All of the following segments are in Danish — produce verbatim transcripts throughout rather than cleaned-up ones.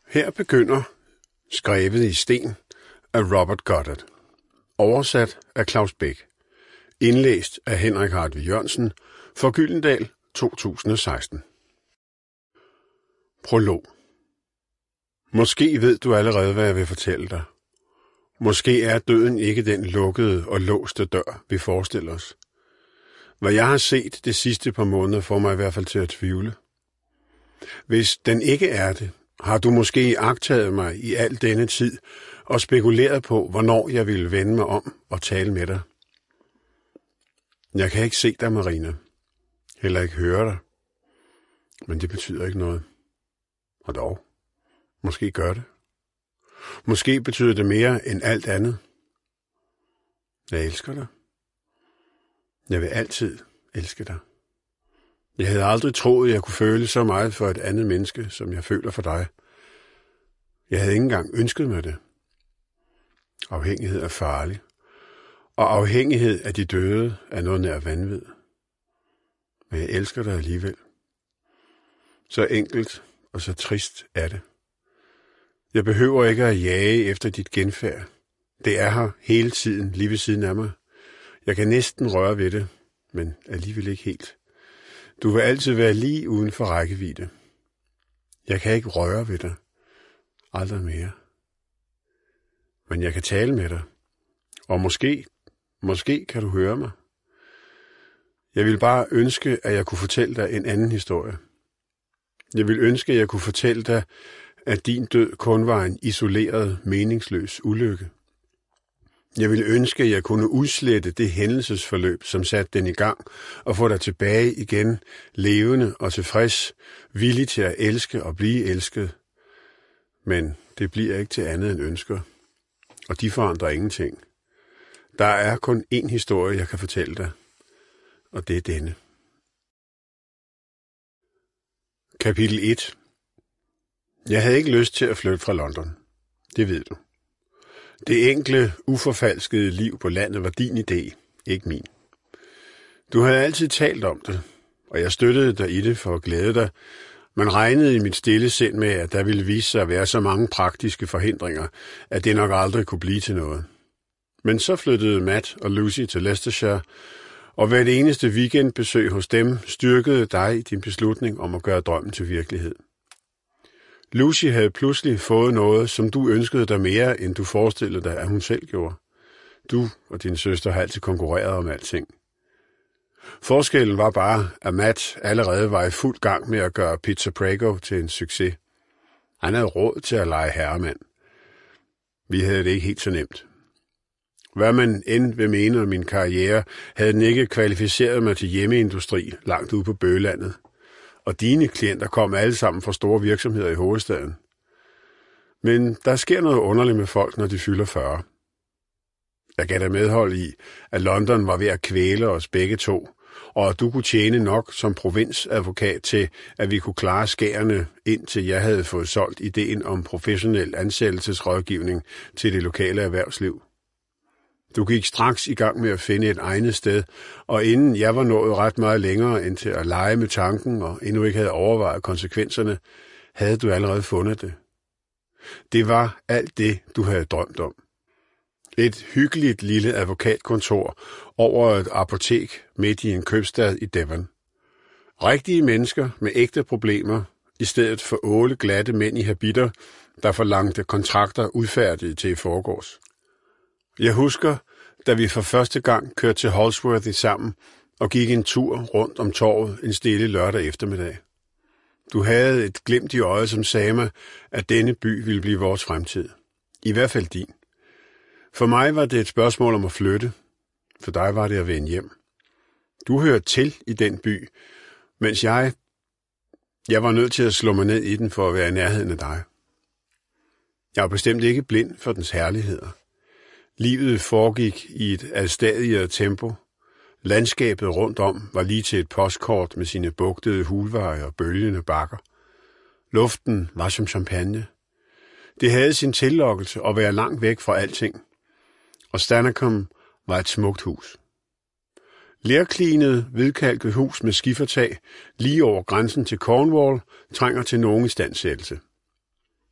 Her begynder Skrevet i sten af Robert Goddard. Oversat af Claus Bæk. Indlæst af Henrik Hartvig Jørgensen for Gyldendal to tusind og seksten. Prolog. Måske ved du allerede, hvad jeg vil fortælle dig. Måske er døden ikke den lukkede og låste dør, vi forestiller os. Hvad jeg har set det sidste par måneder får mig i hvert fald til at tvivle. Hvis den ikke er det, har du måske iagttaget mig i al denne tid og spekuleret på, hvornår jeg ville vende mig om og tale med dig. Jeg kan ikke se dig, Marina. Heller ikke høre dig. Men det betyder ikke noget. Og dog. Måske gør det. Måske betyder det mere end alt andet. Jeg elsker dig. Jeg vil altid elske dig. Jeg havde aldrig troet, jeg kunne føle så meget for et andet menneske, som jeg føler for dig. Jeg havde ikke engang ønsket mig det. Afhængighed er farlig. Og afhængighed af de døde er noget nær vanvid. Men jeg elsker dig alligevel. Så enkelt og så trist er det. Jeg behøver ikke at jage efter dit genfærd. Det er her hele tiden, lige ved siden af mig. Jeg kan næsten røre ved det, men alligevel ikke helt. Du vil altid være lige uden for rækkevidde. Jeg kan ikke røre ved dig. Aldrig mere. Men jeg kan tale med dig. Og måske, måske kan du høre mig. Jeg vil bare ønske, at jeg kunne fortælle dig en anden historie. Jeg vil ønske, at jeg kunne fortælle dig, at din død kun var en isoleret, meningsløs ulykke. Jeg ville ønske, at jeg kunne udslette det hændelsesforløb, som satte den i gang, og få dig tilbage igen, levende og tilfreds, villig til at elske og blive elsket. Men det bliver ikke til andet end ønsker, og de forandrer ingenting. Der er kun én historie, jeg kan fortælle dig, og det er denne. Kapitel et. Jeg havde ikke lyst til at flytte fra London. Det ved du. Det enkle, uforfalskede liv på landet var din idé, ikke min. Du havde altid talt om det, og jeg støttede dig i det for at glæde dig. Man regnede i mit stille sind med, at der ville vise sig at være så mange praktiske forhindringer, at det nok aldrig kunne blive til noget. Men så flyttede Matt og Lucy til Leicestershire, og hvert eneste weekendbesøg hos dem styrkede dig i din beslutning om at gøre drømmen til virkelighed. Lucy havde pludselig fået noget, som du ønskede dig mere, end du forestillede dig, at hun selv gjorde. Du og din søster har altid konkurreret om alting. Forskellen var bare, at Matt allerede var i fuld gang med at gøre Pizza Prego til en succes. Han havde råd til at lege herremand. Vi havde det ikke helt så nemt. Hvad man end vil mene om min karriere, havde den ikke kvalificeret mig til hjemmeindustri langt ude på bøgelandet. Og dine klienter kom alle sammen fra store virksomheder i hovedstaden. Men der sker noget underligt med folk, når de fylder fyrre. Jeg gav dig medhold i, at London var ved at kvæle os begge to, og at du kunne tjene nok som provinsadvokat til, at vi kunne klare skærene, indtil jeg havde fået solgt ideen om professionel ansættelsesrådgivning til det lokale erhvervsliv. Du gik straks i gang med at finde et egnet sted, og inden jeg var nået ret meget længere end til at lege med tanken og endnu ikke havde overvejet konsekvenserne, havde du allerede fundet det. Det var alt det, du havde drømt om. Et hyggeligt lille advokatkontor over et apotek midt i en købstad i Devon. Rigtige mennesker med ægte problemer, i stedet for otte glatte mænd i habitter, der forlangte kontrakter udfærdiget til i forgårs. Jeg husker, da vi for første gang kørte til Holsworthy sammen og gik en tur rundt om torvet en stille lørdag eftermiddag. Du havde et glimt i øjet, som sagde mig, at denne by ville blive vores fremtid. I hvert fald din. For mig var det et spørgsmål om at flytte. For dig var det at vende hjem. Du hørte til i den by, mens jeg... Jeg var nødt til at slå mig ned i den for at være i nærheden af dig. Jeg var bestemt ikke blind for dens herligheder. Livet foregik i et adstadigere tempo. Landskabet rundt om var lige til et postkort med sine bugtede hulveje og bølgende bakker. Luften var som champagne. Det havde sin tillokkelse at være langt væk fra alting. Og Stanacombe var et smukt hus. Lerklinet, hvidkalket hus med skifertag lige over grænsen til Cornwall trænger til nogen istandsættelse.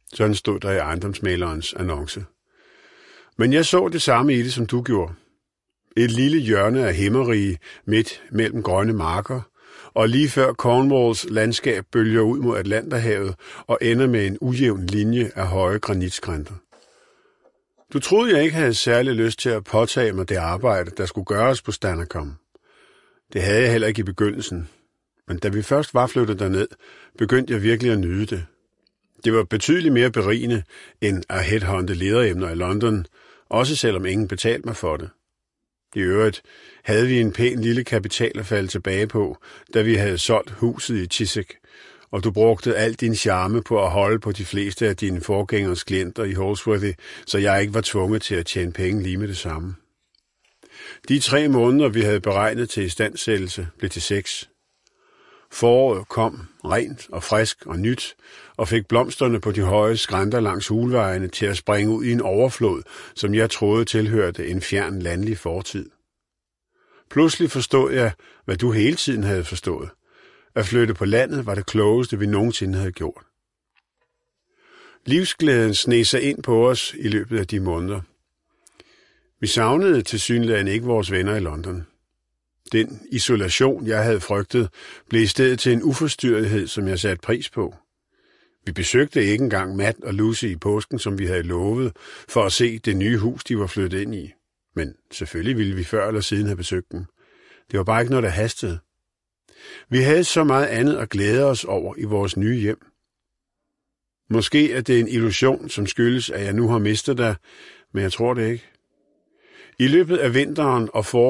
Sådan stod der i ejendomsmælerens annonce. Men jeg så det samme i det, som du gjorde. Et lille hjørne af himmerige midt mellem grønne marker, og lige før Cornwalls landskab bølger ud mod Atlanterhavet og ender med en ujævn linje af høje granitskrænter. Du troede, jeg ikke havde særlig lyst til at påtage mig det arbejde, der skulle gøres på Stannercombe. Det havde jeg heller ikke i begyndelsen, men da vi først var flyttet derned, begyndte jeg virkelig at nyde det. Det var betydeligt mere berigende end at headhunte lederemner i London, også selvom ingen betalte mig for det. I øvrigt havde vi en pæn lille kapital at falde tilbage på, da vi havde solgt huset i Chiswick, og du brugte al din charme på at holde på de fleste af dine forgængers klienter i Holsworthy, så jeg ikke var tvunget til at tjene penge lige med det samme. De tre måneder, vi havde beregnet til istandsættelse, blev til seks. Foråret kom rent og frisk og nyt, og fik blomsterne på de høje skrænter langs hulvejene til at springe ud i en overflod, som jeg troede tilhørte en fjern landlig fortid. Pludselig forstod jeg, hvad du hele tiden havde forstået. At flytte på landet var det klogeste, vi nogensinde havde gjort. Livsglæden sneg sig ind på os i løbet af de måneder. Vi savnede tilsyneladende ikke vores venner i London. Den isolation, jeg havde frygtet, blev i stedet til en uforstyrrethed, som jeg satte pris på. Vi besøgte ikke engang Matt og Lucy i påsken, som vi havde lovet, for at se det nye hus, de var flyttet ind i. Men selvfølgelig ville vi før eller siden have besøgt dem. Det var bare ikke noget, der hastede. Vi havde så meget andet at glæde os over i vores nye hjem. Måske er det en illusion, som skyldes, at jeg nu har mistet dig, men jeg tror det ikke. I løbet af vinteren og foråret